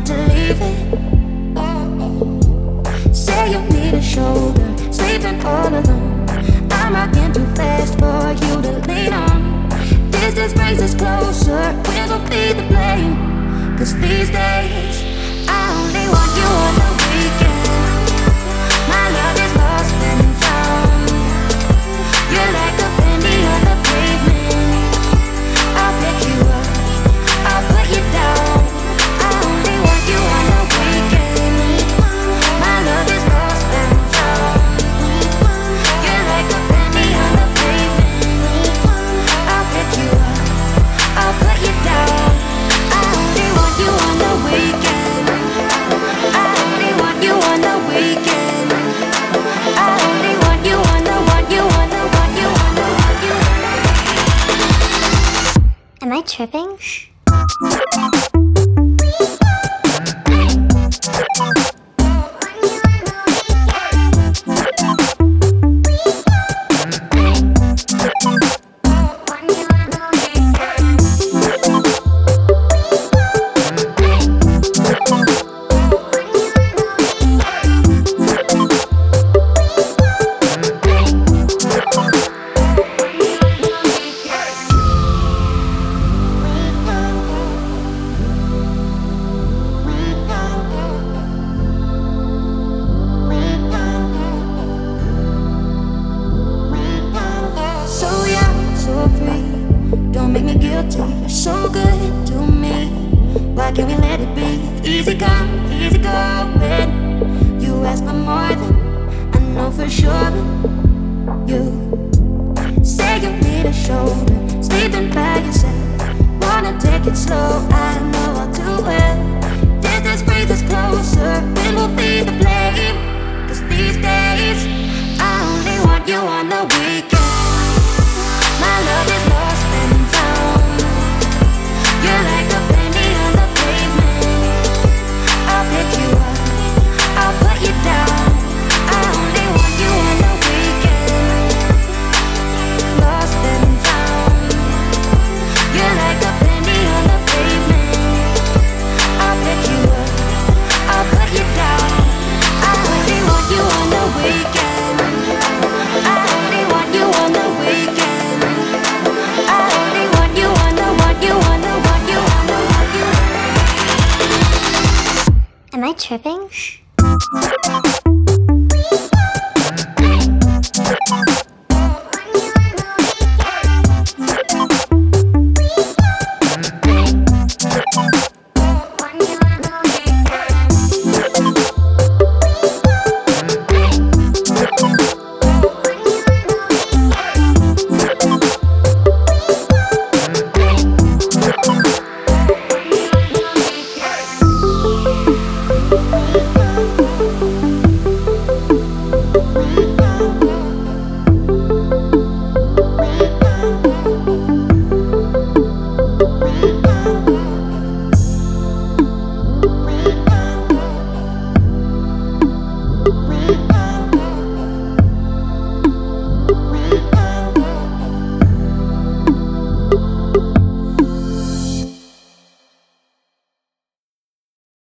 to leave it. Say you need a shoulder, sleeping all alone. I'm rocking too fast for you to lean on. Distance brings us closer, we'll go feed the flame. Cause these days, I only want you on the weekend. My love is lost and found. You're like a penny on the pavement. I'll pick you up, I'll put you down. I only want you on the weekend. My love is lost and found. You're like a penny on the pavement. I'll pick you up, I'll put you down. I only want you on the weekend. I only want you on the weekend. I only want you on the want you on the want you on the want you on the. Am I tripping? Don't make me guilty, you're so good to me. Why can't we let it be? Easy come, easy go, babe. You ask for more than I know for sure. You say you need a shoulder, sleeping by yourself. Wanna take it slow, I know I'll do well. Distance brings us closer, then we'll feed the flame. Cause these days, I only want you on the weekend. My love is lost and found. You're like a penny on the pavement. I'll pick you up, I'll put you down. I only want you on the weekend. Lost and found. You're like a penny on the pavement. I'll pick you up, I'll put you down. I only want you on the weekend. I only want you on the weekend. Am I tripping? We